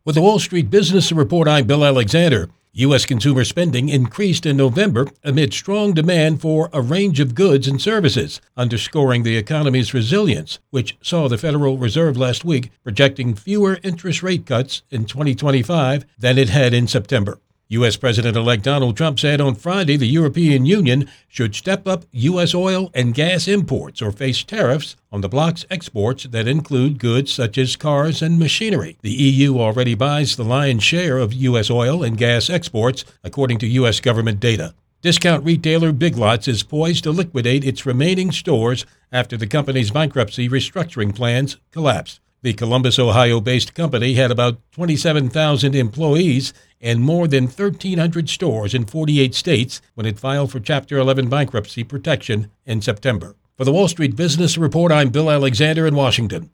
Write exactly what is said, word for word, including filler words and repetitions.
With the Wall Street Business Report, I'm Bill Alexander. U S consumer spending increased in November amid strong demand for a range of goods and services, underscoring the economy's resilience, which saw the Federal Reserve last week projecting fewer interest rate cuts in twenty twenty-five than it had in September. U S. President-elect Donald Trump said on Friday the European Union should step up U S oil and gas imports or face tariffs on the bloc's exports that include goods such as cars and machinery. The E U already buys the lion's share of U S oil and gas exports, according to U S government data. Discount retailer Big Lots is poised to liquidate its remaining stores after the company's bankruptcy restructuring plans collapsed. The Columbus, Ohio-based company had about twenty-seven thousand employees and more than thirteen hundred stores in forty-eight states when it filed for Chapter eleven bankruptcy protection in September. For the Wall Street Business Report, I'm Bill Alexander in Washington.